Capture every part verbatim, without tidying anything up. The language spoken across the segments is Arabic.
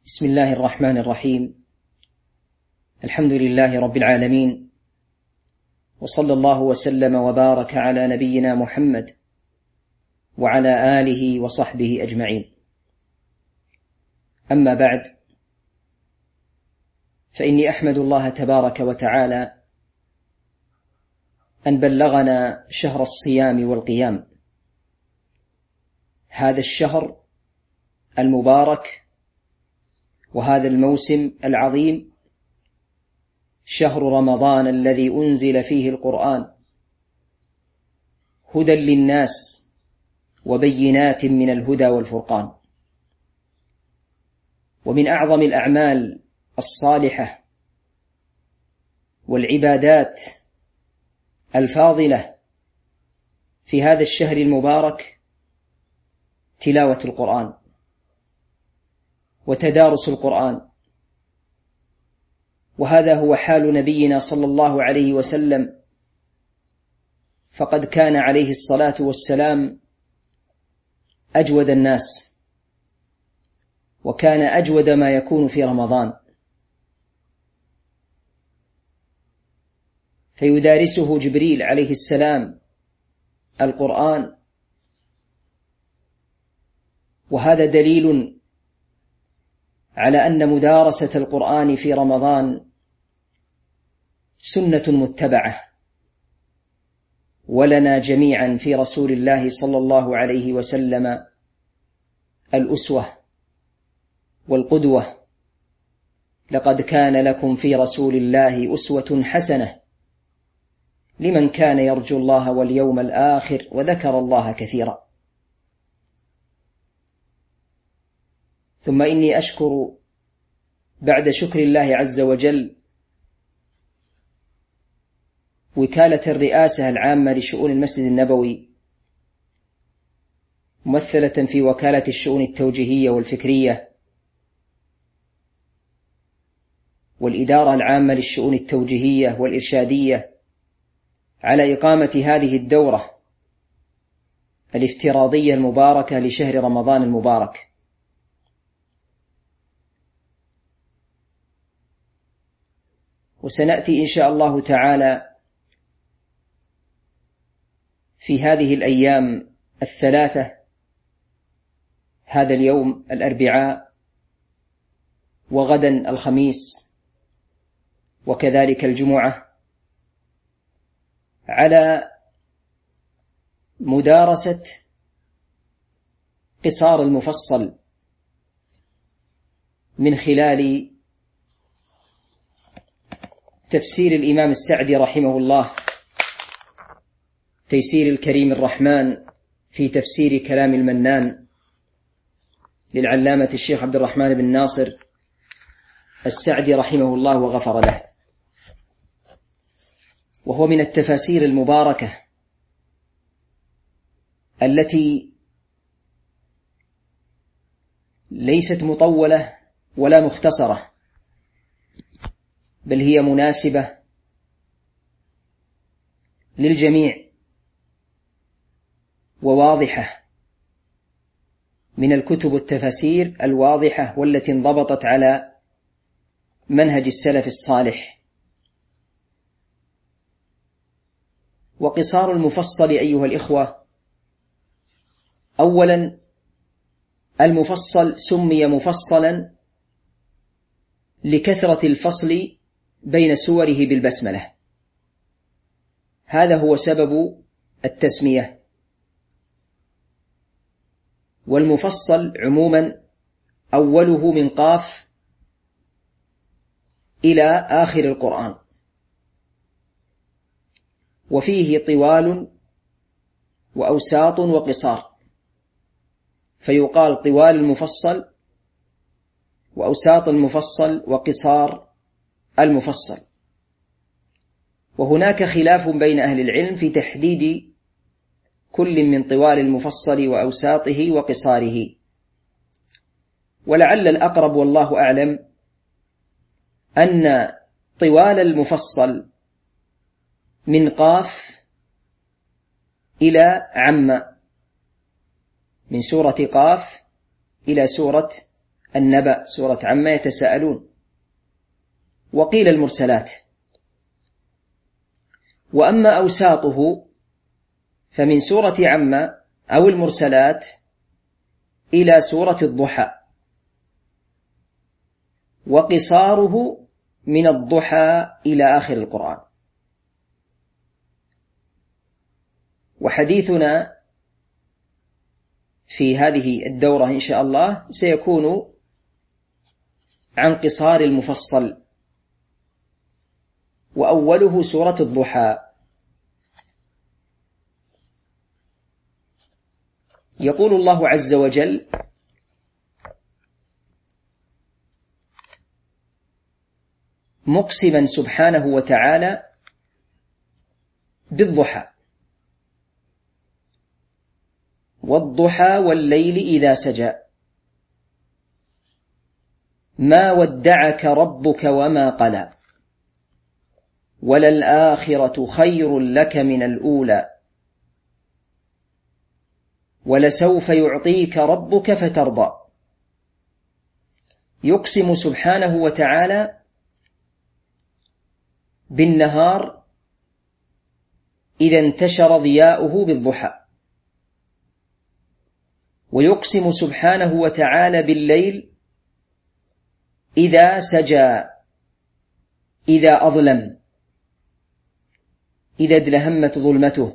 بسم الله الرحمن الرحيم. الحمد لله رب العالمين، وصلى الله وسلم وبارك على نبينا محمد وعلى آله وصحبه أجمعين. أما بعد، فإني أحمد الله تبارك وتعالى أن بلغنا شهر الصيام والقيام، هذا الشهر المبارك وهذا الموسم العظيم، شهر رمضان الذي أنزل فيه القرآن هدى للناس وبينات من الهدى والفرقان. ومن أعظم الأعمال الصالحة والعبادات الفاضلة في هذا الشهر المبارك تلاوة القرآن وتدارس القرآن، وهذا هو حال نبينا صلى الله عليه وسلم، فقد كان عليه الصلاة والسلام أجود الناس، وكان أجود ما يكون في رمضان، فيدارسه جبريل عليه السلام القرآن، وهذا دليل على أن مدارسة القرآن في رمضان سنة متبعة، ولنا جميعا في رسول الله صلى الله عليه وسلم الأسوة والقدوة. لقد كان لكم في رسول الله أسوة حسنة لمن كان يرجو الله واليوم الآخر وذكر الله كثيرا. ثم إني أشكر بعد شكر الله عز وجل وكالة الرئاسة العامة لشؤون المسجد النبوي، ممثلة في وكالة الشؤون التوجيهية والفكرية والإدارة العامة للشؤون التوجيهية والإرشادية، على إقامة هذه الدورة الافتراضية المباركة لشهر رمضان المبارك. وسنأتي إن شاء الله تعالى في هذه الأيام الثلاثة، هذا اليوم الأربعاء وغدا الخميس وكذلك الجمعة، على مدارسة قصار المفصل من خلال تفسير الإمام السعدي رحمه الله، تيسير الكريم الرحمن في تفسير كلام المنان للعلامة الشيخ عبد الرحمن بن ناصر السعدي رحمه الله وغفر له. وهو من التفاسير المباركة التي ليست مطولة ولا مختصرة، بل هي مناسبة للجميع وواضحة، من الكتب التفاسير الواضحة والتي انضبطت على منهج السلف الصالح. وقصار المفصل أيها الإخوة، أولا المفصل سمي مفصلا لكثرة الفصل بين سوره بالبسملة، هذا هو سبب التسمية. والمفصل عموما أوله من قاف إلى آخر القرآن، وفيه طوال وأوساط وقصار، فيقال طوال المفصل وأوساط المفصل وقصار المفصل. وهناك خلاف بين أهل العلم في تحديد كل من طوال المفصل وأوساطه وقصاره، ولعل الأقرب والله أعلم أن طوال المفصل من قاف إلى عم، من سورة قاف إلى سورة النبأ، سورة عما يتساءلون، وقيل المرسلات. وأما أوساطه فمن سورة عما أو المرسلات إلى سورة الضحى، وقصاره من الضحى إلى آخر القرآن. وحديثنا في هذه الدورة إن شاء الله سيكون عن قصار المفصل، وأوله سورة الضحى. يقول الله عز وجل: مقسما سبحانه وتعالى بالضحى: والضحى والليل إذا سجى، ما ودعك ربك وما قلى، وللآخرة خير لك من الأولى، ولسوف يعطيك ربك فترضى. يقسم سبحانه وتعالى بالنهار إذا انتشر ضياؤه بالضحى، ويقسم سبحانه وتعالى بالليل إذا سجى، إذا أظلم، إذا ادلهمت ظلمته.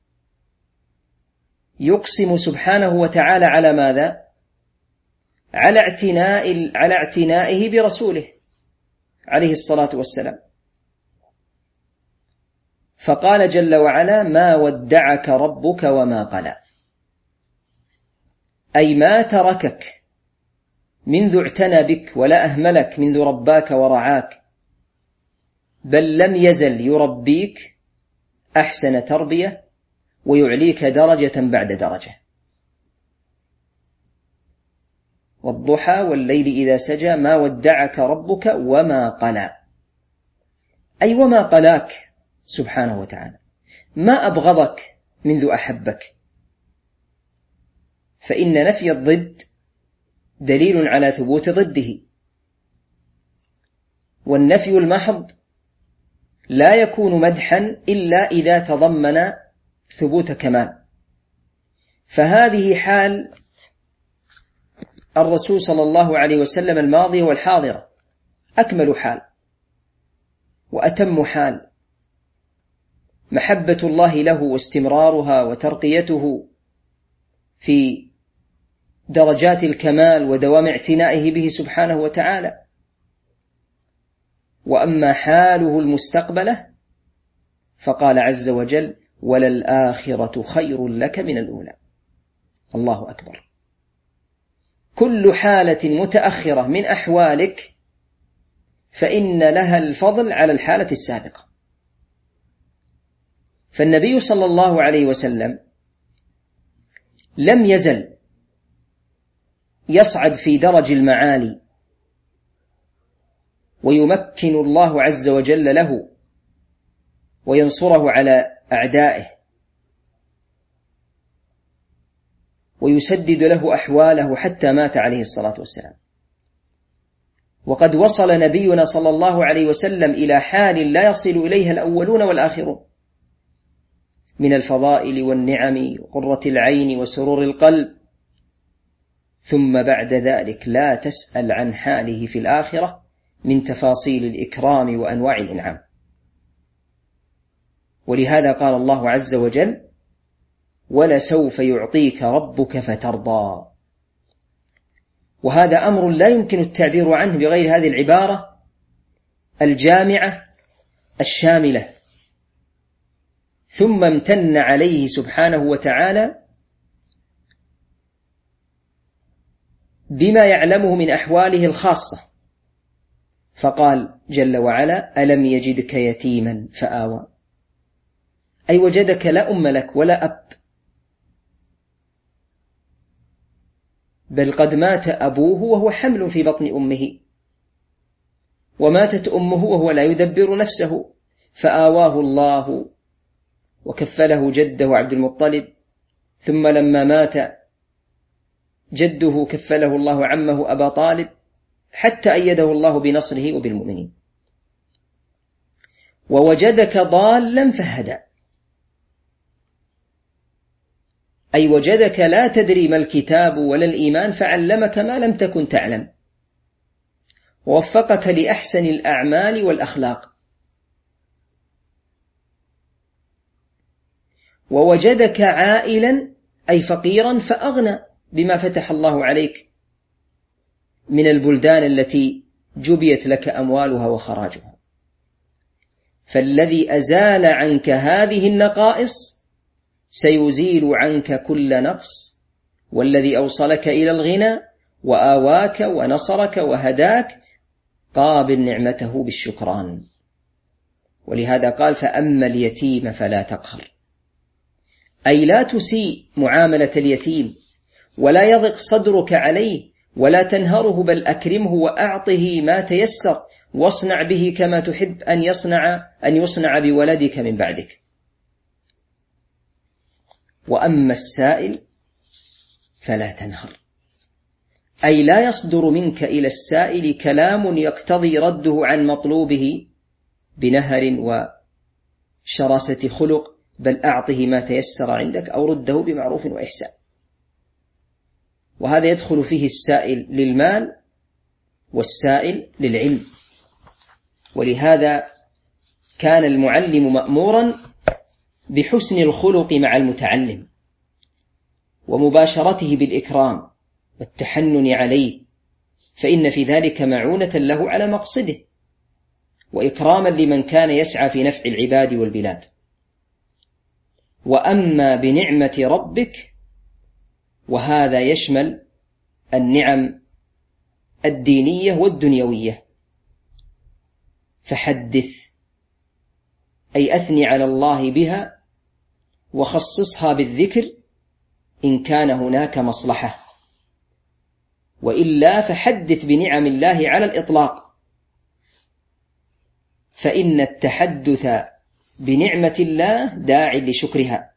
يقسم سبحانه وتعالى على ماذا؟ على اعتناء على اعتنائه برسوله عليه الصلاة والسلام، فقال جل وعلا: ما ودعك ربك وما قلى، أي ما تركك منذ اعتنى بك ولا أهملك منذ رباك ورعاك، بل لم يزل يربيك أحسن تربية ويعليك درجة بعد درجة. والضحى والليل إذا سجى ما ودعك ربك وما قلى، أي وما قلاك سبحانه وتعالى، ما أبغضك منذ أحبك. فإن نفي الضد دليل على ثبوت ضده، والنفي المحض لا يكون مدحا إلا إذا تضمن ثبوت كمال. فهذه حال الرسول صلى الله عليه وسلم الماضية والحاضرة، أكمل حال وأتم حال، محبة الله له واستمرارها وترقيته في درجات الكمال ودوام اعتنائه به سبحانه وتعالى. وأما حاله المستقبلة فقال عز وجل: وللآخرة خير لك من الأولى. الله أكبر. كل حالة متأخرة من أحوالك فإن لها الفضل على الحالة السابقة. فالنبي صلى الله عليه وسلم لم يزل يصعد في درج المعالي، ويمكن الله عز وجل له وينصره على أعدائه، ويسدد له أحواله حتى مات عليه الصلاة والسلام. وقد وصل نبينا صلى الله عليه وسلم إلى حال لا يصل إليها الأولون والآخرون من الفضائل والنعم وقرة العين وسرور القلب، ثم بعد ذلك لا تسأل عن حاله في الآخرة من تفاصيل الإكرام وأنواع الإنعام. ولهذا قال الله عز وجل: ولسوف يعطيك ربك فترضى. وهذا أمر لا يمكن التعبير عنه بغير هذه العبارة الجامعة الشاملة. ثم امتن عليه سبحانه وتعالى بما يعلمه من أحواله الخاصة، فقال جل وعلا: ألم يجدك يتيما فآوى، أي وجدك لا أم لك ولا أب، بل قد مات أبوه وهو حمل في بطن أمه، وماتت أمه وهو لا يدبر نفسه، فآواه الله وكفله جده عبد المطلب. ثم لما مات جده كفله الله عمه أبا طالب حتى أيده الله بنصره وبالمؤمنين. ووجدك ضالا فهدى، أي وجدك لا تدري ما الكتاب ولا الإيمان فعلمك ما لم تكن تعلم، ووفقك لأحسن الأعمال والأخلاق. ووجدك عائلا أي فقيرا فأغنى بما فتح الله عليك من البلدان التي جبيت لك أموالها وخراجها. فالذي أزال عنك هذه النقائص سيزيل عنك كل نقص، والذي أوصلك إلى الغنى وآواك ونصرك وهداك قابل نعمته بالشكران. ولهذا قال فأما اليتيم فلا تقهر، أي لا تسيء معاملة اليتيم ولا يضق صدرك عليه ولا تنهره، بل أكرمه وأعطه ما تيسر، واصنع به كما تحب أن يصنع أن يصنع بولدك من بعدك. وأما السائل فلا تنهر، أي لا يصدر منك إلى السائل كلام يقتضي رده عن مطلوبه بنهر وشراسة خلق، بل أعطه ما تيسر عندك أو رده بمعروف وإحسان. وهذا يدخل فيه السائل للمال والسائل للعلم. ولهذا كان المعلم مأمورا بحسن الخلق مع المتعلم ومباشرته بالإكرام والتحنن عليه، فإن في ذلك معونة له على مقصده وإكراما لمن كان يسعى في نفع العباد والبلاد. وأما بنعمة ربك، وهذا يشمل النعم الدينية والدنيوية، فحدث، أي أثني على الله بها وخصصها بالذكر إن كان هناك مصلحة، وإلا فحدث بنعم الله على الإطلاق، فإن التحدث بنعمة الله داع لشكرها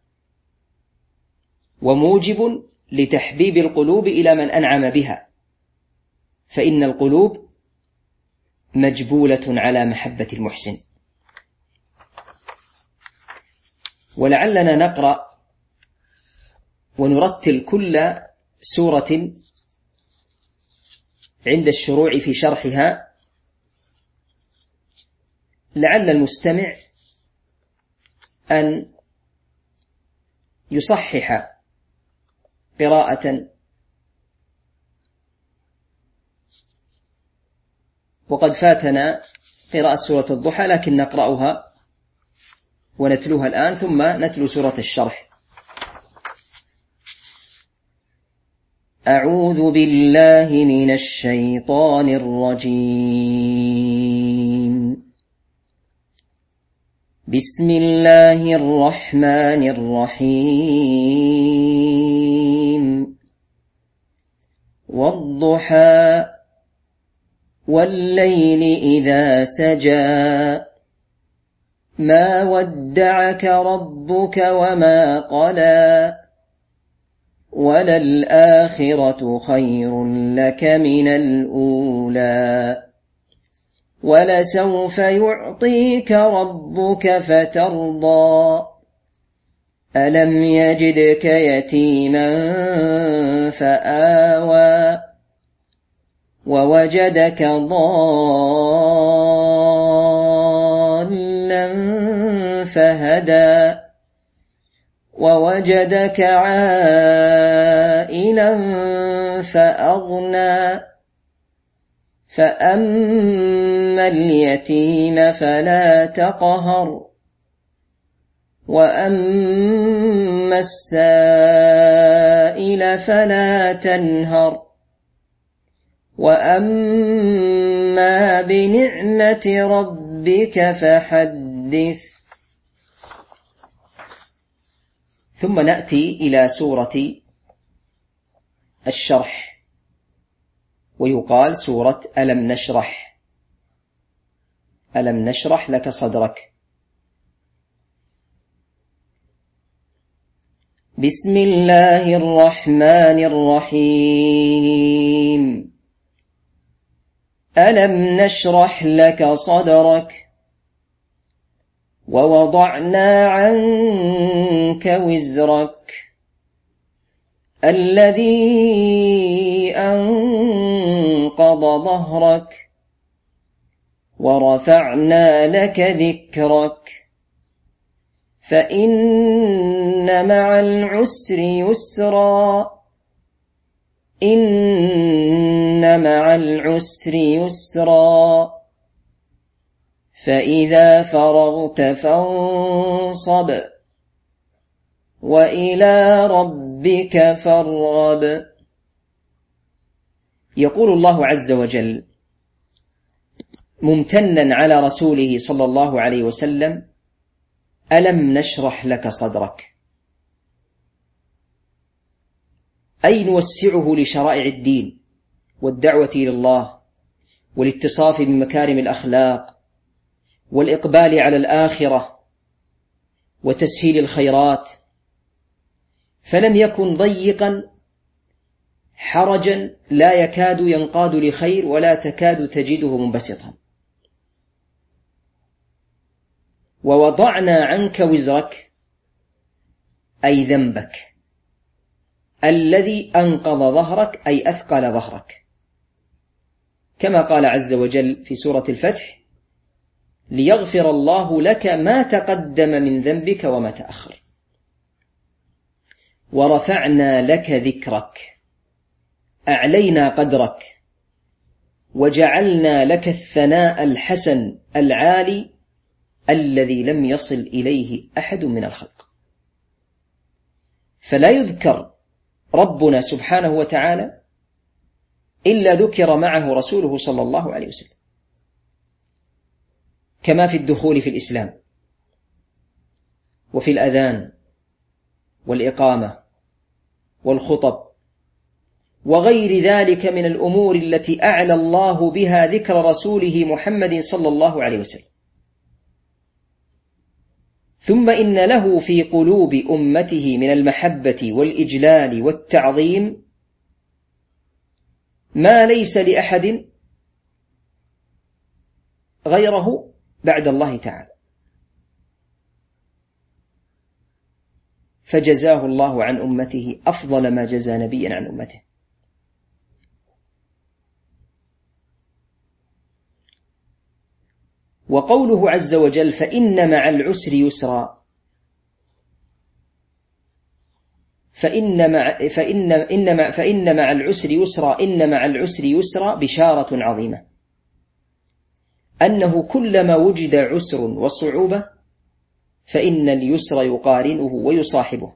وموجب لتحبيب القلوب إلى من أنعم بها، فإن القلوب مجبولة على محبة المحسن. ولعلنا نقرأ ونرتل كل سورة عند الشروع في شرحها، لعل المستمع أن يصحح قراءة، وقد فاتنا قراءة سورة الضحى، لكن نقرأها ونتلوها الآن ثم نتلو سورة الشرح. أعوذ بالله من الشيطان الرجيم. بسم الله الرحمن الرحيم. والضحى والليل إذا سجى ما ودعك ربك وما قلى وللآخرة خير لك من الأولى ولسوف يعطيك ربك فترضى ألم يجدك يتيما فآوى ووجدك ضالا فهدى ووجدك عائلا فأغنى فأما اليتيم فلا تقهر وأما السائل فلا تنهر وأما بنعمة ربك فحدث. ثم نأتي إلى سورة الشرح، ويقال سورة ألم نشرح، ألم نشرح لك صدرك. بسم الله الرحمن الرحيم ألم نشرح لك صدرك ووضعنا عنك وزرك الذي أنقض ظهرك ورفعنا لك ذكرك فإن مع العسر يسرا إن مع العسر يسرا فإذا فرغت فانصب وإلى ربك فارغب. يقول الله عز وجل ممتنا على رسوله صلى الله عليه وسلم: ألم نشرح لك صدرك، أي نوسعه لشرائع الدين والدعوة إلى الله والاتصاف بمكارم الأخلاق والإقبال على الآخرة وتسهيل الخيرات، فلم يكن ضيقا حرجا لا يكاد ينقاد لخير ولا تكاد تجده منبسطا. ووضعنا عنك وزرك أي ذنبك الذي أنقض ظهرك أي أثقل ظهرك، كما قال عز وجل في سورة الفتح: ليغفر الله لك ما تقدم من ذنبك وما تأخر. ورفعنا لك ذكرك أعلينا قدرك وجعلنا لك الثناء الحسن العالي الذي لم يصل إليه أحد من الخلق. فلا يذكر ربنا سبحانه وتعالى إلا ذكر معه رسوله صلى الله عليه وسلم، كما في الدخول في الإسلام وفي الأذان والإقامة والخطب وغير ذلك من الأمور التي أعلى الله بها ذكر رسوله محمد صلى الله عليه وسلم. ثم إن له في قلوب أمته من المحبة والإجلال والتعظيم ما ليس لأحد غيره بعد الله تعالى، فجزاه الله عن أمته أفضل ما جزى نبيا عن أمته. وقوله عز وجل: فإن مع العسر يسرا، فإن مع فإن إن مع فإن مع العسر يسرا إن مع العسر يسرا بشارة عظيمة، أنه كلما وجد عسر وصعوبة فإن اليسر يقارنه ويصاحبه،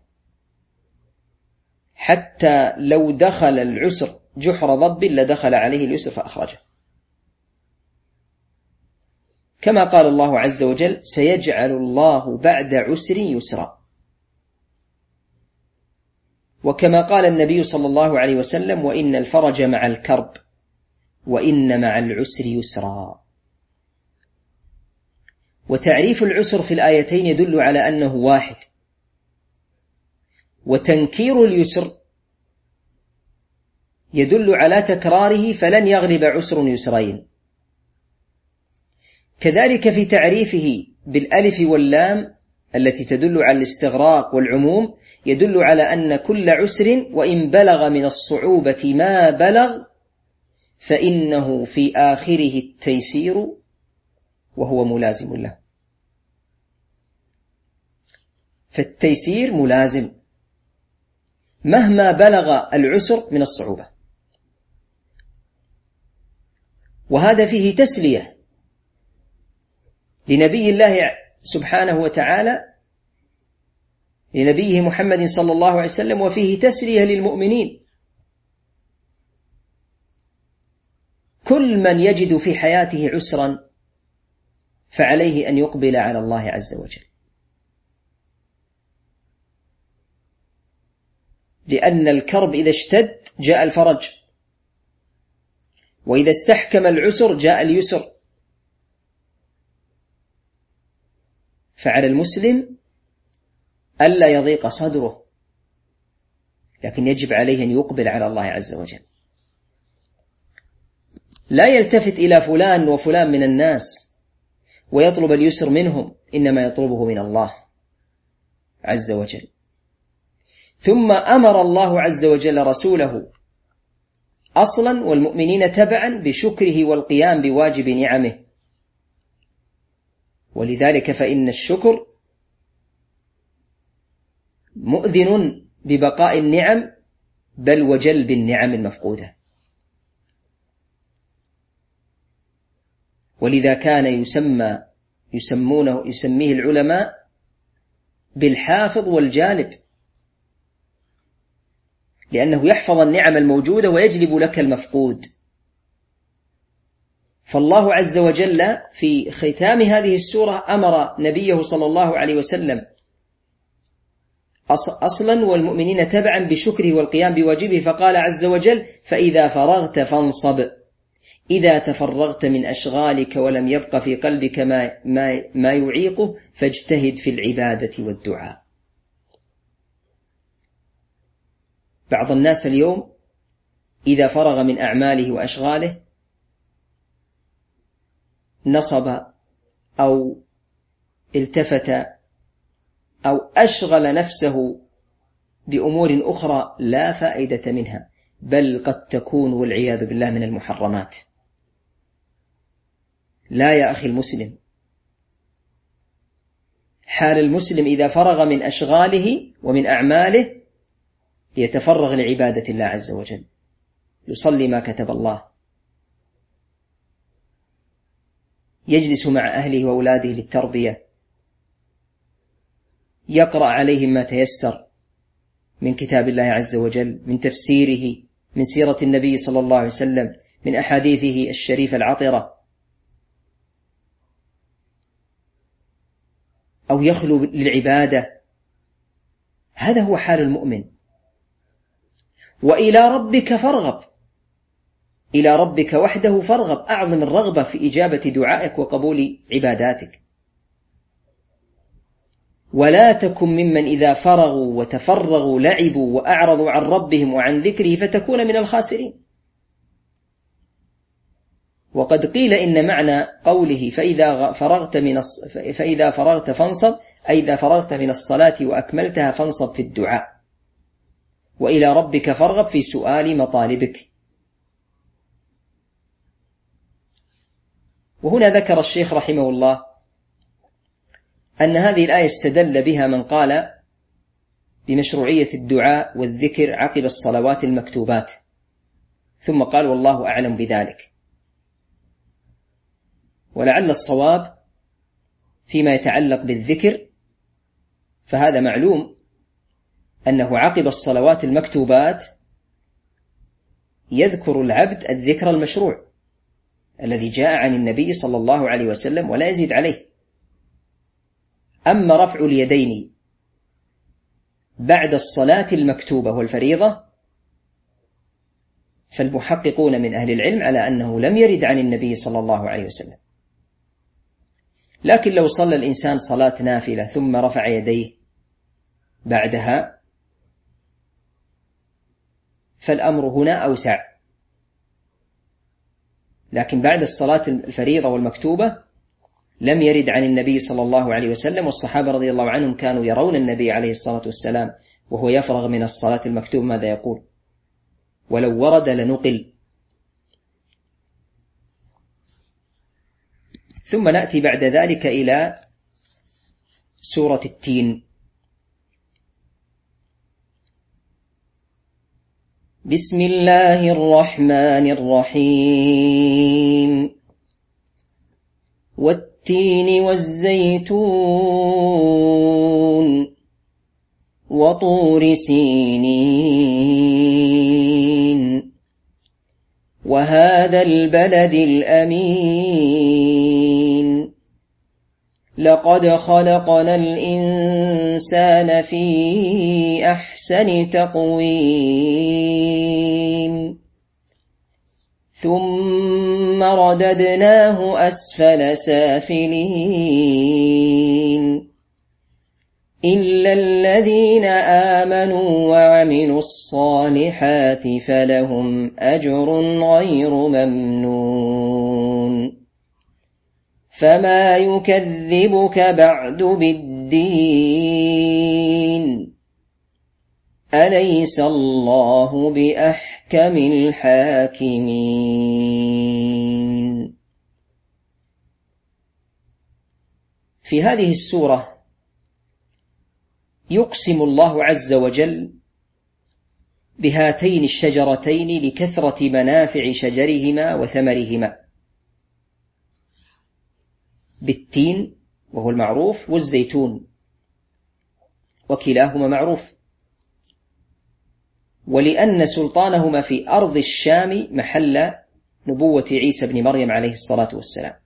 حتى لو دخل العسر جحر ضب لدخل عليه اليسر فأخرجه، كما قال الله عز وجل: سيجعل الله بعد عسر يسرا. وكما قال النبي صلى الله عليه وسلم: وإن الفرج مع الكرب وإن مع العسر يسرا. وتعريف العسر في الآيتين يدل على أنه واحد، وتنكير اليسر يدل على تكراره فلن يغلب عسر يسرين. كذلك في تعريفه بالألف واللام التي تدل على الاستغراق والعموم يدل على أن كل عسر وإن بلغ من الصعوبة ما بلغ فإنه في آخره التيسير وهو ملازم له، فالتيسير ملازم مهما بلغ العسر من الصعوبة. وهذا فيه تسلية لنبي الله سبحانه وتعالى، لنبيه محمد صلى الله عليه وسلم، وفيه تسلية للمؤمنين. كل من يجد في حياته عسرا فعليه أن يقبل على الله عز وجل، لأن الكرب إذا اشتد جاء الفرج، وإذا استحكم العسر جاء اليسر. فعلى المسلم ألا يضيق صدره لكن يجب عليه أن يقبل على الله عز وجل، لا يلتفت إلى فلان وفلان من الناس ويطلب اليسر منهم، إنما يطلبه من الله عز وجل. ثم أمر الله عز وجل رسوله أصلا والمؤمنين تبعا بشكره والقيام بواجب نعمه، ولذلك فإن الشكر مؤذن ببقاء النعم بل وجلب النعم المفقودة. ولذا كان يسمى يسمونه يسميه العلماء بالحافظ والجالب، لأنه يحفظ النعم الموجودة ويجلب لك المفقود. فالله عز وجل في ختام هذه السورة أمر نبيه صلى الله عليه وسلم أصلا والمؤمنين تبعا بشكره والقيام بواجبه، فقال عز وجل: فإذا فرغت فانصب، إذا تفرغت من أشغالك ولم يبق في قلبك ما, ما, ما يعيقه فاجتهد في العبادة والدعاء. بعض الناس اليوم إذا فرغ من أعماله وأشغاله نصب أو التفت أو أشغل نفسه بأمور أخرى لا فائدة منها، بل قد تكون والعياذ بالله من المحرمات. لا يا أخي المسلم، حال المسلم إذا فرغ من أشغاله ومن أعماله يتفرغ لعبادة الله عز وجل، يصلي ما كتب الله، يجلس مع أهله وأولاده للتربية، يقرأ عليهم ما تيسر من كتاب الله عز وجل، من تفسيره، من سيرة النبي صلى الله عليه وسلم، من أحاديثه الشريفة العطرة، أو يخلو للعبادة. هذا هو حال المؤمن. وإلى ربك فارغب، إلى ربك وحده فارغب، أعظم الرغبة في إجابة دعائك وقبول عباداتك. ولا تكن ممن إذا فرغوا وتفرغوا لعبوا وأعرضوا عن ربهم وعن ذكره فتكون من الخاسرين. وقد قيل إن معنى قوله فإذا فرغت من الص... فإذا فرغت فانصب، أي إذا فرغت من الصلاة وأكملتها فانصب في الدعاء، وإلى ربك فارغب في سؤال مطالبك. وهنا ذكر الشيخ رحمه الله أن هذه الآية استدل بها من قال بمشروعية الدعاء والذكر عقب الصلوات المكتوبات، ثم قال: والله أعلم بذلك. ولعل الصواب فيما يتعلق بالذكر، فهذا معلوم أنه عقب الصلوات المكتوبات يذكر العبد الذكر المشروع الذي جاء عن النبي صلى الله عليه وسلم ولا يزيد عليه. أما رفع اليدين بعد الصلاة المكتوبة والفريضة فالمحققون من أهل العلم على أنه لم يرد عن النبي صلى الله عليه وسلم. لكن لو صلى الإنسان صلاة نافلة ثم رفع يديه بعدها فالأمر هنا أوسع، لكن بعد الصلاة الفريضة والمكتوبة لم يرد عن النبي صلى الله عليه وسلم، والصحابة رضي الله عنهم كانوا يرون النبي عليه الصلاة والسلام وهو يفرغ من الصلاة المكتوبة ماذا يقول، ولو ورد لنقل. ثم نأتي بعد ذلك إلى سورة التين. بسم الله الرحمن الرحيم. والتين والزيتون وطور سينين وهذا البلد الأمين لقد خلقنا الإنسان في أحسن تقويم ثم رددناه أسفل سافلين إلا الذين آمنوا وعملوا الصالحات فلهم أجر غير ممنون فما يكذبك بعد بالدين أليس الله بأحكم الحاكمين. في هذه السورة يقسم الله عز وجل بهاتين الشجرتين لكثرة منافع شجرهما وثمرهما، بالتين وهو المعروف والزيتون، وكلاهما معروف، ولأن سلطانهما في أرض الشام محل نبوة عيسى بن مريم عليه الصلاة والسلام،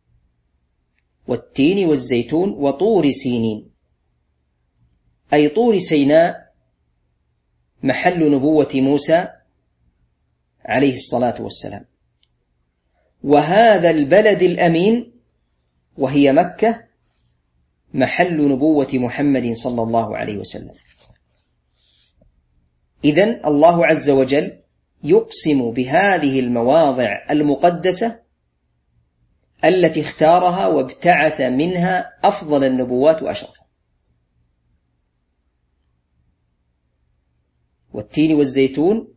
والتين والزيتون وطور سينين، أي طور سيناء محل نبوة موسى عليه الصلاة والسلام، وهذا البلد الأمين وهي مكة محل نبوة محمد صلى الله عليه وسلم. إذن الله عز وجل يقسم بهذه المواضع المقدسة التي اختارها وابتعث منها أفضل النبوات وأشرفها، والتين والزيتون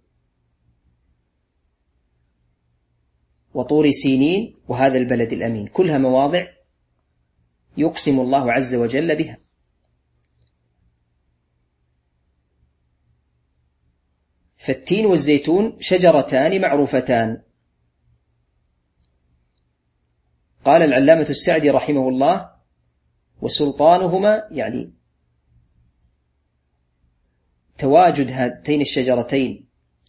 وطور سينين وهذا البلد الأمين، كلها مواضع يقسم الله عز وجل بها. فالتين والزيتون شجرتان معروفتان. قال العلامة السعدي رحمه الله: وسلطانهما يعني تواجد هاتين الشجرتين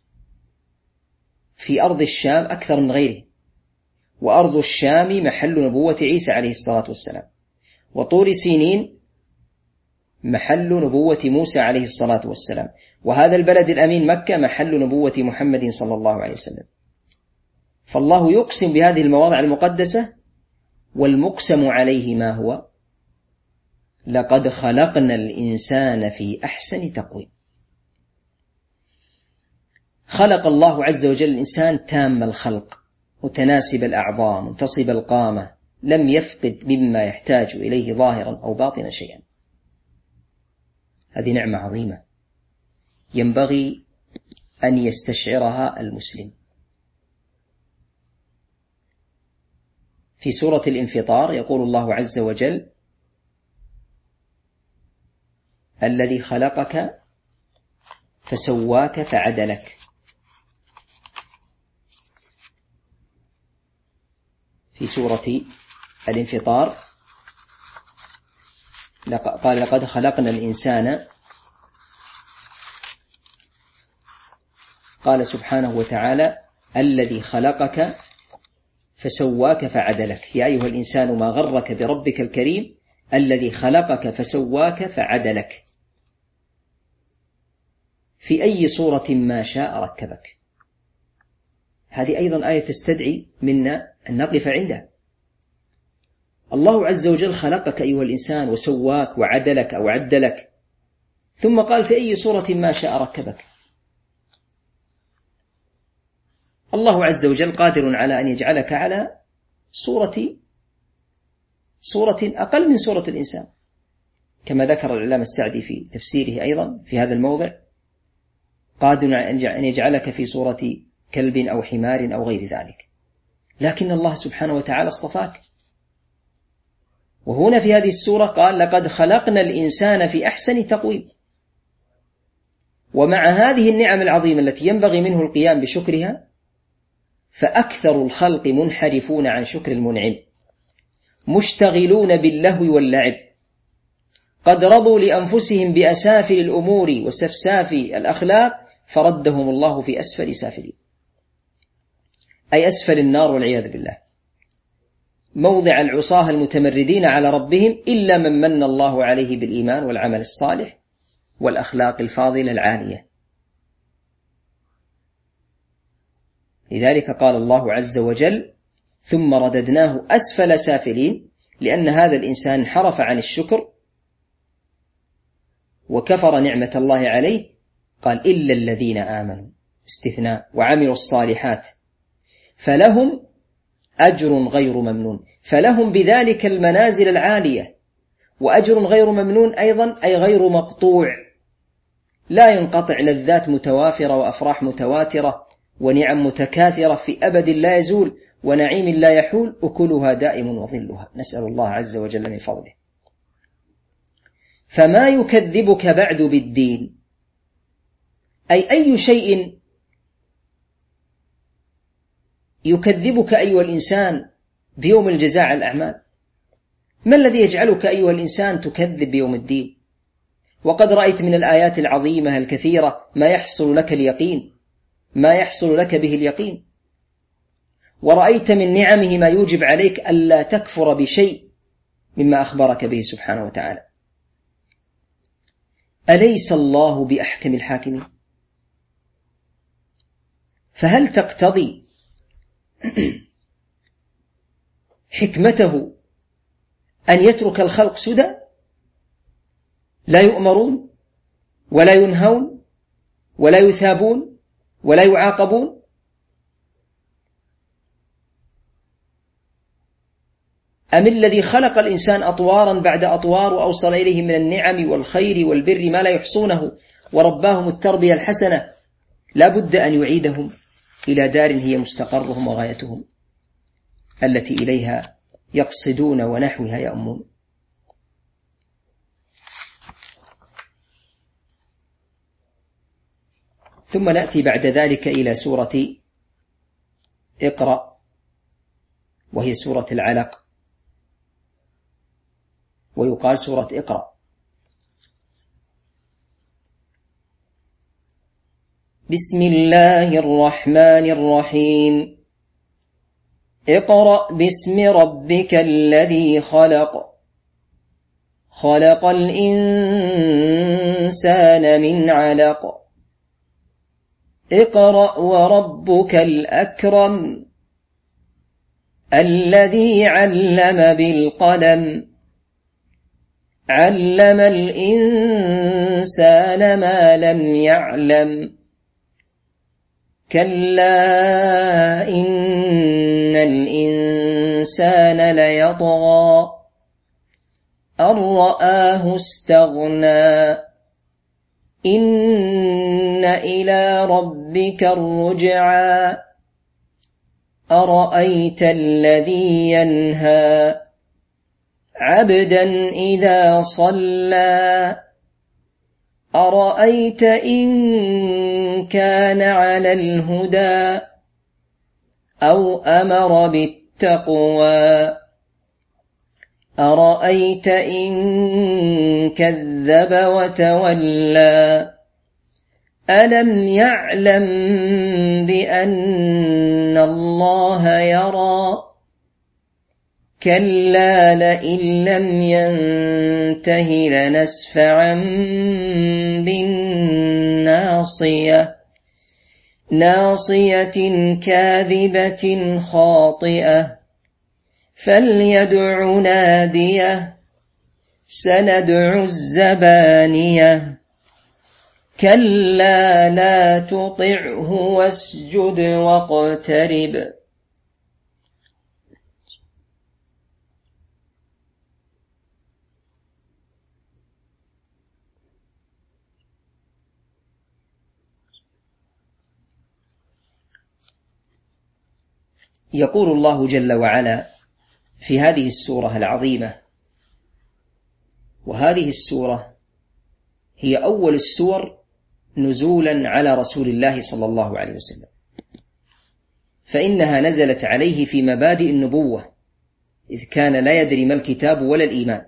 في أرض الشام أكثر من غيره، وأرض الشام محل نبوة عيسى عليه الصلاة والسلام، وطور سينين محل نبوة موسى عليه الصلاة والسلام، وهذا البلد الأمين مكة محل نبوة محمد صلى الله عليه وسلم. فالله يقسم بهذه المواضع المقدسة، والمقسم عليه ما هو؟ لقد خلقنا الإنسان في أحسن تقويم. خلق الله عز وجل الإنسان تام الخلق، متناسب الأعضاء، منتصب القامة، لم يفقد مما يحتاج إليه ظاهرا أو باطنا شيئا. هذه نعمة عظيمة ينبغي أن يستشعرها المسلم. في سورة الانفطار يقول الله عز وجل: الذي خلقك فسواك فعدلك. في سورة الانفطار قال: لقد خلقنا الإنسان، قال سبحانه وتعالى: الذي خلقك فسواك فعدلك. يا أيها الإنسان ما غرك بربك الكريم الذي خلقك فسواك فعدلك، في أي صورة ما شاء ركبك. هذه أيضا آية تستدعي منا أن نقف عندها. الله عز وجل خلقك أيها الإنسان وسواك وعدلك أو عدلك، ثم قال في أي صورة ما شاء ركبك. الله عز وجل قادر على أن يجعلك على صورة صورة أقل من صورة الإنسان، كما ذكر العلامة السعدي في تفسيره أيضا في هذا الموضع: قادر أن يجعلك في صورة كلب أو حمار أو غير ذلك. لكن الله سبحانه وتعالى اصطفاك. وهنا في هذه السورة قال: لقد خلقنا الإنسان في أحسن تقويم. ومع هذه النعم العظيمة التي ينبغي منه القيام بشكرها، فأكثر الخلق منحرفون عن شكر المنعم، مشتغلون باللهو واللعب، قد رضوا لأنفسهم بأسافل الأمور وسفساف الأخلاق، فردهم الله في أسفل سافلين، أي أسفل النار والعياذ بالله، موضع العصاة المتمردين على ربهم، إلا من من الله عليه بالإيمان والعمل الصالح والأخلاق الفاضلة العالية. لذلك قال الله عز وجل: ثم رددناه أسفل سافلين، لأن هذا الإنسان انحرف عن الشكر وكفر نعمة الله عليه قال إلا الذين آمنوا استثناء وعملوا الصالحات فلهم أجر غير ممنون، فلهم بذلك المنازل العالية، وأجر غير ممنون أيضا أي غير مقطوع، لا ينقطع، لذات متوافرة وأفراح متواترة ونعم متكاثرة في أبد لا يزول ونعيم لا يحول، أكلها دائم وظلها، نسأل الله عز وجل من فضله. فما يكذبك بعد بالدين، أي أي شيء يكذبك أيها الإنسان بيوم الجزاء على الأعمال؟ ما الذي يجعلك أيها الإنسان تكذب بيوم الدين؟ وقد رأيت من الآيات العظيمة الكثيرة ما يحصل لك اليقين، ما يحصل لك به اليقين، ورأيت من نعمه ما يوجب عليك ألا تكفر بشيء مما أخبرك به سبحانه وتعالى. أليس الله بأحكم الحاكمين؟ فهل تقتضي حكمته أن يترك الخلق سدى لا يؤمرون ولا ينهون ولا يثابون ولا يعاقبون؟ أم الذي خلق الإنسان أطوارا بعد أطوار وأوصل إليه من النعم والخير والبر ما لا يحصونه ورباهم التربية الحسنة لا بد أن يعيدهم إلى دار هي مستقرهم وغايتهم التي إليها يقصدون ونحوها يأمون. ثم نأتي بعد ذلك إلى سورة اقرأ، وهي سورة العلق، ويقال سورة اقرأ. بسم الله الرحمن الرحيم. اقرأ باسم ربك الذي خلق، خلق الإنسان من علق، اقرأ وربك الأكرم الذي علم بالقلم، علم الإنسان ما لم يعلم، كلا إن الإنسان ليطغى أن رآه استغنى، إن إلى ربك الرجعى، أرأيت الذي ينهى عبدا إذا صلى، أرأيت إن كان على الهدى أو أمر بالتقوى، أرأيت إن كذب وتولى، ألم يعلم بأن الله يرى، كلا لئن لم ينته لنسفعا بالناصية، ناصية كاذبة خاطئة، فليدع ناديه، سندع الزبانية، كلا لا تطعه واسجد واقترب. يقول الله جل وعلا في هذه السورة العظيمة، وهذه السورة هي أول السور نزولا على رسول الله صلى الله عليه وسلم، فإنها نزلت عليه في مبادئ النبوة، إذ كان لا يدري ما الكتاب ولا الإيمان،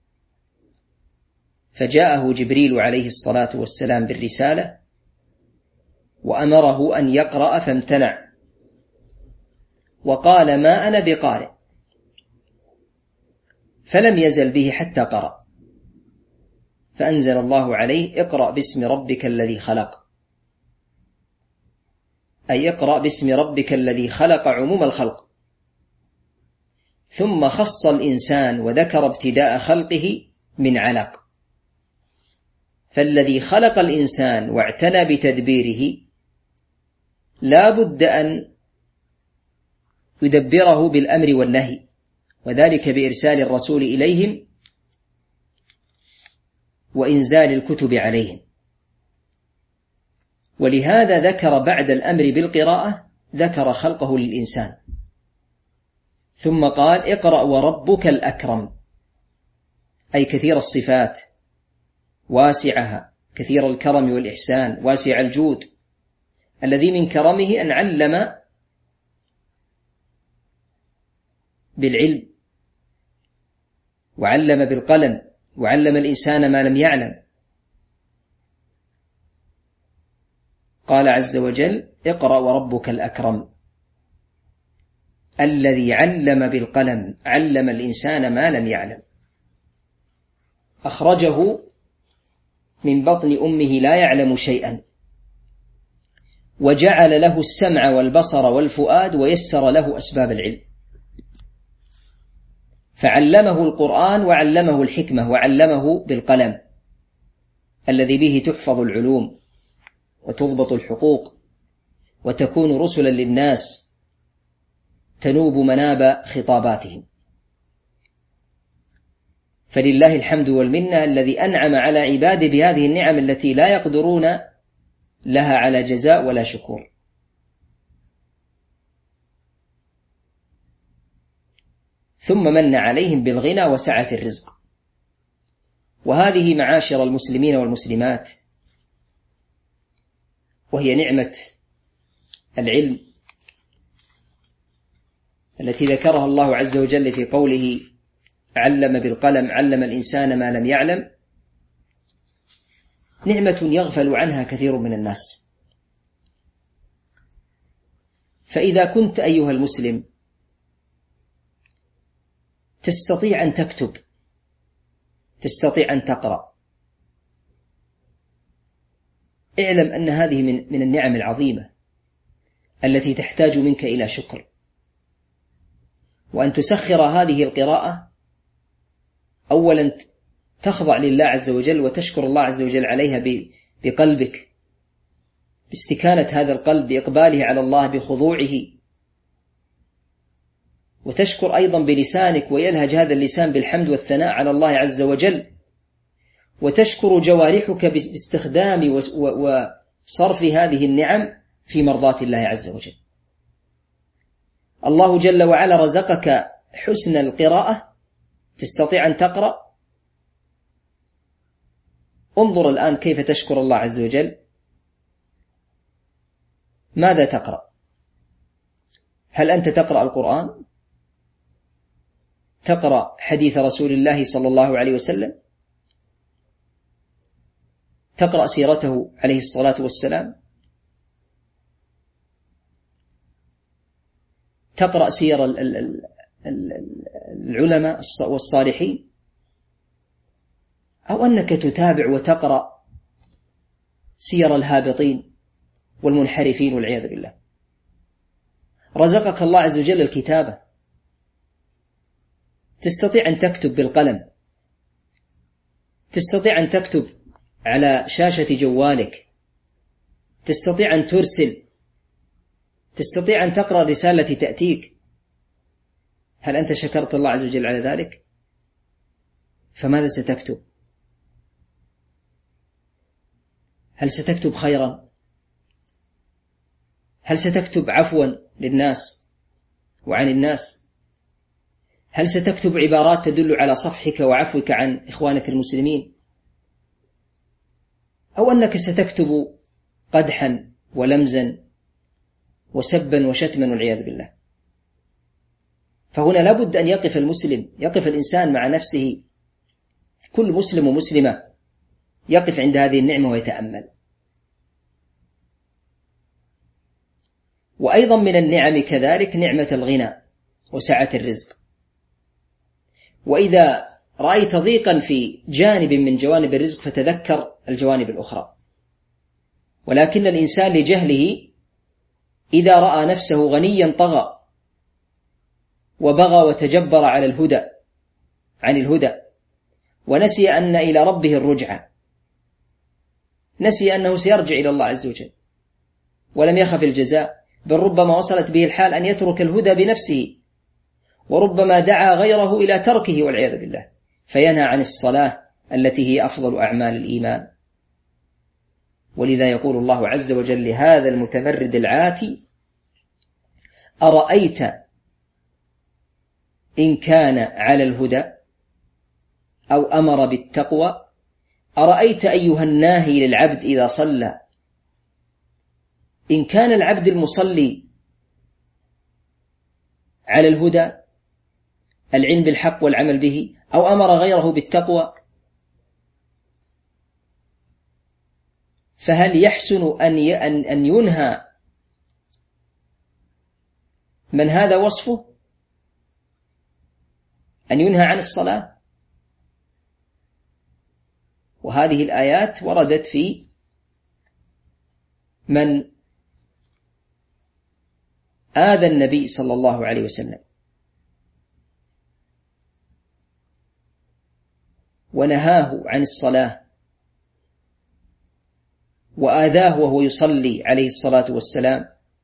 فجاءه جبريل عليه الصلاة والسلام بالرسالة وأمره أن يقرأ فامتنع، وقال ما أنا بقارئ، فلم يزل به حتى قرأ، فأنزل الله عليه اقرأ باسم ربك الذي خلق، أي اقرأ باسم ربك الذي خلق عموم الخلق، ثم خص الإنسان وذكر ابتداء خلقه من علق، فالذي خلق الإنسان واعتنى بتدبيره لا بد أن يدبره بالأمر والنهي، وذلك بإرسال الرسول إليهم وإنزال الكتب عليهم. ولهذا ذكر بعد الأمر بالقراءة ذكر خلقه للإنسان، ثم قال اقرأ وربك الأكرم، أي كثير الصفات، واسعها، كثير الكرم والإحسان، واسع الجود، الذي من كرمه أن علم بالعلم، وعلم بالقلم، وعلم الإنسان ما لم يعلم. قال عز وجل اقرأ وربك الأكرم الذي علم بالقلم، علم الإنسان ما لم يعلم. أخرجه من بطن أمه لا يعلم شيئا، وجعل له السمع والبصر والفؤاد، ويسر له أسباب العلم، فعلمه القرآن وعلمه الحكمة وعلمه بالقلم الذي به تحفظ العلوم وتضبط الحقوق وتكون رسلا للناس تنوب مناب خطاباتهم. فلله الحمد والمنة الذي أنعم على عباده بهذه النعم التي لا يقدرون لها على جزاء ولا شكور. ثم من عليهم بالغنى وسعة الرزق. وهذه معاشر المسلمين والمسلمات وهي نعمة العلم التي ذكرها الله عز وجل في قوله علم بالقلم علم الإنسان ما لم يعلم، نعمة يغفل عنها كثير من الناس. فإذا كنت أيها المسلم تستطيع أن تكتب، تستطيع أن تقرأ، اعلم أن هذه من, من النعم العظيمة التي تحتاج منك إلى شكر، وأن تسخر هذه القراءة أولا تخضع لله عز وجل وتشكر الله عز وجل عليها بقلبك، باستكانة هذا القلب، بإقباله على الله، بخضوعه، وتشكر أيضا بلسانك ويلهج هذا اللسان بالحمد والثناء على الله عز وجل، وتشكر جوارحك باستخدام وصرف هذه النعم في مرضاة الله عز وجل. الله جل وعلا رزقك حسن القراءة، تستطيع أن تقرأ. انظر الآن كيف تشكر الله عز وجل. ماذا تقرأ؟ هل أنت تقرأ القرآن؟ تقرأ حديث رسول الله صلى الله عليه وسلم؟ تقرأ سيرته عليه الصلاة والسلام؟ تقرأ سير العلماء والصالحين؟ أو أنك تتابع وتقرأ سير الهابطين والمنحرفين والعياذ بالله؟ رزقك الله عز وجل الكتابة، تستطيع أن تكتب بالقلم، تستطيع أن تكتب على شاشة جوالك، تستطيع أن ترسل، تستطيع أن تقرأ رسالة تأتيك. هل أنت شكرت الله عز وجل على ذلك؟ فماذا ستكتب؟ هل ستكتب خيرا؟ هل ستكتب عفوا للناس وعن الناس؟ هل ستكتب عبارات تدل على صفحك وعفوك عن إخوانك المسلمين؟ أو أنك ستكتب قدحا ولمزا وسبا وشتما والعياذ بالله؟ فهنا لابد أن يقف المسلم، يقف الإنسان مع نفسه، كل مسلم ومسلمة يقف عند هذه النعمة ويتأمل. وأيضا من النعم كذلك نعمة الغنى وسعة الرزق. وإذا رأيت ضيقا في جانب من جوانب الرزق فتذكر الجوانب الأخرى. ولكن الإنسان لجهله إذا رأى نفسه غنيا طغى وبغى وتجبر على الهدى عن الهدى، ونسي أن إلى ربه الرجعة، نسي أنه سيرجع إلى الله عز وجل ولم يخف الجزاء، بل ربما وصلت به الحال أن يترك الهدى بنفسه، وربما دعا غيره إلى تركه والعياذ بالله، فينهى عن الصلاة التي هي أفضل أعمال الإيمان. ولذا يقول الله عز وجل لهذا المتمرد العاتي: أرأيت إن كان على الهدى أو أمر بالتقوى، أرأيت أيها الناهي للعبد إذا صلى، إن كان العبد المصلي على الهدى العلم بالحق والعمل به، أو أمر غيره بالتقوى، فهل يحسن أن ينهى من هذا وصفه، أن ينهى عن الصلاة؟ وهذه الآيات وردت في من آذى النبي صلى الله عليه وسلم ونهاه عن الصلاة وآذاه وهو يصلي عليه الصلاة والسلام.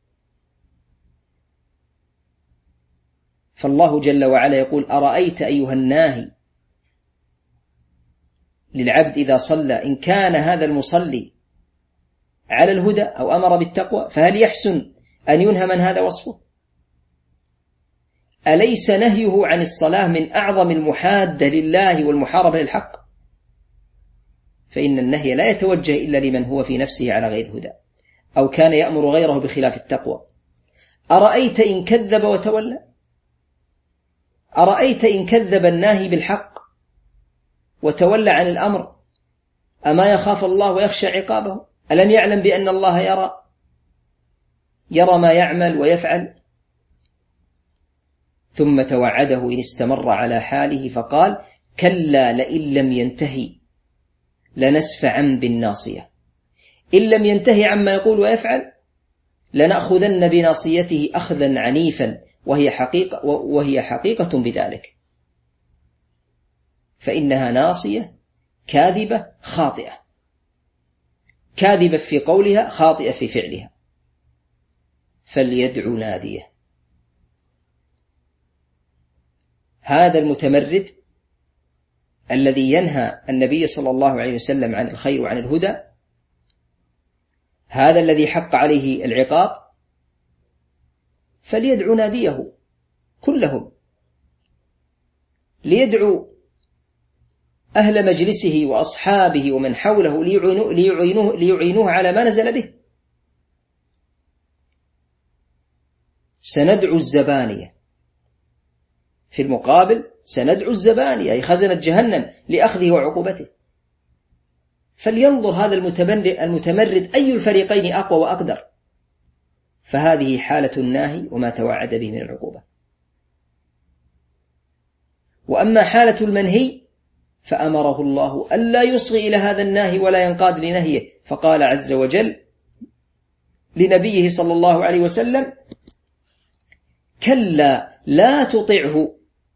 فالله جل وعلا يقول: أرأيت أيها الناهي للعبد إذا صلى، إن كان هذا المصلي على الهدى أو أمر بالتقوى، فهل يحسن أن ينهى من هذا وصفه؟ أليس نهيه عن الصلاة من أعظم المحادة لله والمحاربة للحق؟ فإن النهي لا يتوجه إلا لمن هو في نفسه على غير الهدى أو كان يأمر غيره بخلاف التقوى. أرأيت إن كذب وتولى، أرأيت إن كذب الناهي بالحق وتولى عن الأمر، أما يخاف الله ويخشى عقابه؟ ألم يعلم بأن الله يرى يرى ما يعمل ويفعل؟ ثم توعده إن استمر على حاله فقال: كلا لئن لم ينتهي لنسفعا بالناصية، إن لم ينتهي عما يقول ويفعل لنأخذن بناصيته أخذا عنيفا، وهي حقيقة, وهي حقيقة بذلك، فإنها ناصية كاذبة خاطئة، كاذبة في قولها خاطئة في فعلها، فليدعو ناديه. هذا المتمرد الذي ينهى النبي صلى الله عليه وسلم عن الخير وعن الهدى، هذا الذي حق عليه العقاب، فليدعو ناديه كلهم، ليدعو أهل مجلسه وأصحابه ومن حوله ليعينوه, ليعينوه, ليعينوه على ما نزل به. سندعو الزبانية، في المقابل سندعو الزبانية أي خزنة جهنم لأخذه وعقوبته. فلينظر هذا المتمرد أي الفريقين أقوى وأقدر، فهذه حالة الناهي وما توعد به من العقوبة. وأما حالة المنهي فأمره الله ألا يصغي إلى هذا الناهي ولا ينقاد لنهيه، فقال عز وجل لنبيه صلى الله عليه وسلم: كلا لا تطعه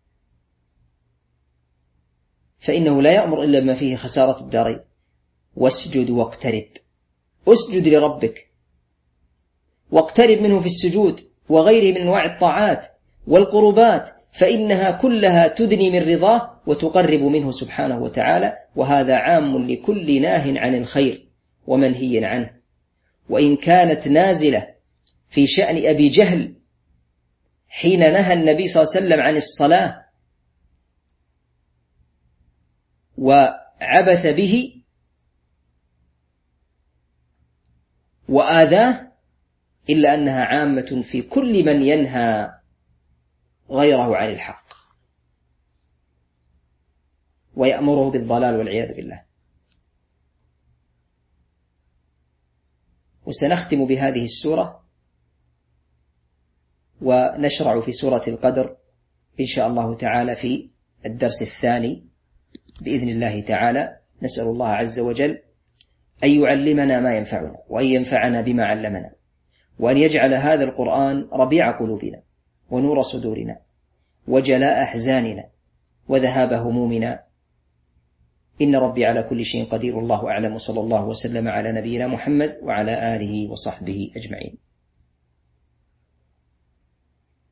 فإنه لا يأمر إلا بما فيه خسارة الدارين، واسجد واقترب. اسجد لربك واقترب منه في السجود وغيره من أنواع الطاعات والقربات، فإنها كلها تدني من رضاه وتقرب منه سبحانه وتعالى، وهذا عام لكل ناه عن الخير ومنهي عنه. وإن كانت نازلة في شأن أبي جهل حين نهى النبي صلى الله عليه وسلم عن الصلاة وعبث به وآذاه، إلا أنها عامة في كل من ينهى غيره عن الحق ويأمره بالضلال والعياذ بالله. وسنختم بهذه السورة ونشرع في سورة القدر إن شاء الله تعالى في الدرس الثاني بإذن الله تعالى. نسأل الله عز وجل أن يعلمنا ما ينفعنا وأن ينفعنا بما علمنا، وأن يجعل هذا القرآن ربيع قلوبنا ونور صدورنا وجلاء أحزاننا وذهاب همومنا، إن ربي على كل شيء قدير، الله أعلم، وصلى الله وسلم على نبينا محمد وعلى آله وصحبه أجمعين.